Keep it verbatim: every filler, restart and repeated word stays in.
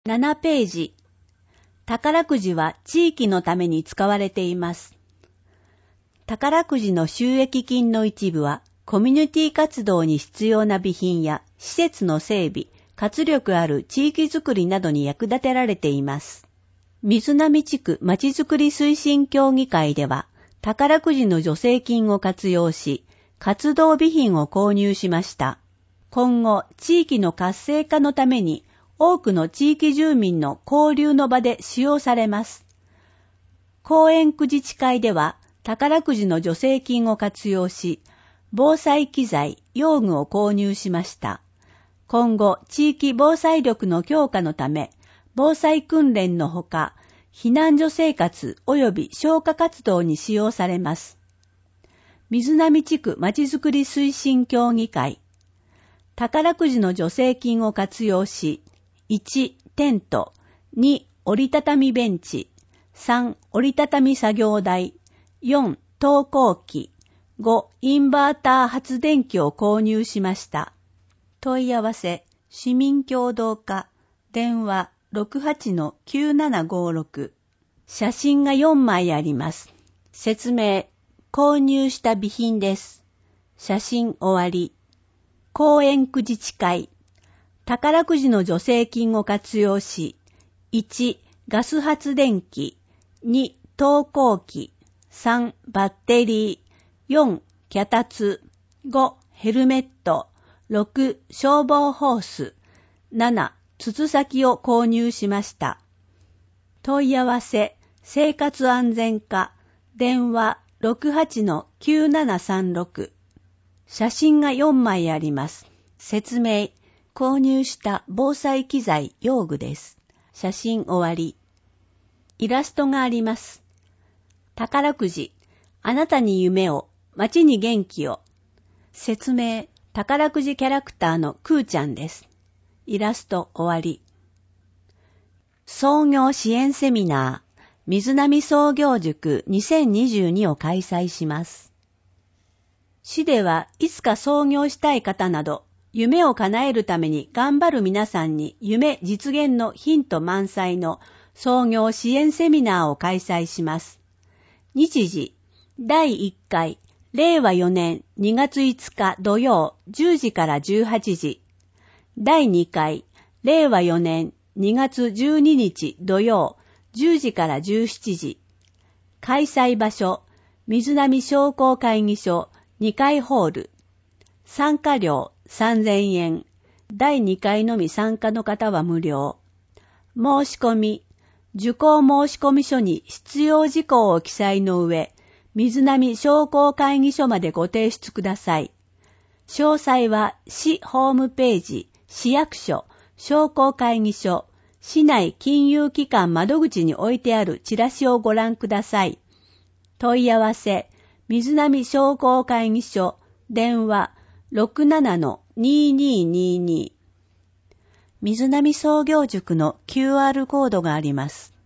ななページ。宝くじは地域のために使われています。宝くじの収益金の一部はコミュニティ活動に必要な備品や施設の整備、活力ある地域づくりなどに役立てられています。水波地区まちづくり推進協議会では宝くじの助成金を活用し、活動備品を購入しました。今後、地域の活性化のために多くの地域住民の交流の場で使用されます。公園区自治会では宝くじの助成金を活用し、防災機材、用具を購入しました。今後、地域防災力の強化のため、防災訓練のほか、避難所生活及び消火活動に使用されます。水波地区まちづくり推進協議会。宝くじの助成金を活用し、いち、テント、に、折りたたみベンチ、さん、折りたたみ作業台、よん、投光器、ご、インバーター発電機を購入しました。問い合わせ、市民協働課、電話 ろくはちのきゅうななごろく。写真がよんまいあります。説明、購入した備品です。写真終わり。公園区自治会。宝くじの助成金を活用し、いち、ガス発電機、に、投光器、さん、バッテリー、よん、脚立、ご、ヘルメット、ろく、消防ホース、なな、筒先を購入しました。問い合わせ、生活安全課、電話 ろくはちのきゅうななさんろく。写真がよんまいあります。説明、購入した防災機材用具です。写真終わり。イラストがあります。宝くじ、あなたに夢を、街に元気を。説明、宝くじキャラクターのくーちゃんです。イラスト終わり。創業支援セミナー、水波創業塾にせんにじゅうにを開催します。市ではいつか創業したい方など、夢を叶えるために頑張る皆さんに夢実現のヒント満載の創業支援セミナーを開催します。日時、だいいっかい、れいわよねんにがついつか土曜じゅうじからじゅうはちじ。だいにかい、れいわよねんにがつじゅうににち土曜じゅうじからじゅうしちじ。開催場所、水波商工会議所にかいホール。参加料さんぜんえん。だいにかいのみ参加の方は無料。申し込み、受講申込書に必要事項を記載の上、水波商工会議所までご提出ください。詳細は市ホームページ、市役所、商工会議所、市内金融機関窓口に置いてあるチラシをご覧ください。問い合わせ、水波商工会議所、電話 ろくななのにーにーにーにー。水波創業塾の キューアール コードがあります。